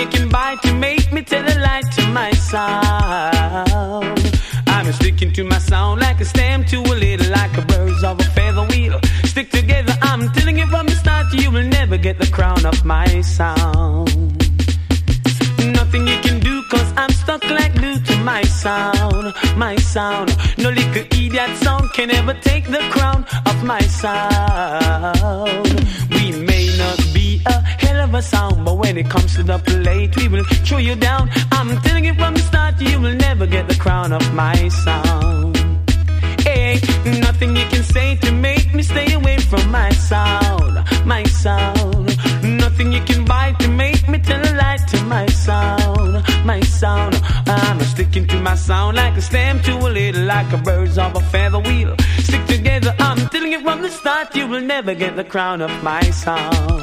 can buy to make me tell a lie to my sound. I'm sticking to my sound like a stem to a little, like a birds of a feather wheel. Stick together, I'm telling you from the start, you will never get the crown of my sound. Nothing you can do, cause I'm stuck like glue to my sound, my sound. No little idiot sound can ever take the crown of my sound. We may not be a hell of a sound, but when it comes to the plate, we will throw you down. I'm telling you from the start, you will never get the crown of my sound. Hey, nothing you can say to make me stay away from my sound, my sound. Nothing you can buy to make me tell a lie to my sound, my sound. I'm sticking to my sound like a stem to a little, like a birds of a feather wheel. Stick together, I'm telling you from the start, you will never get the crown of my sound.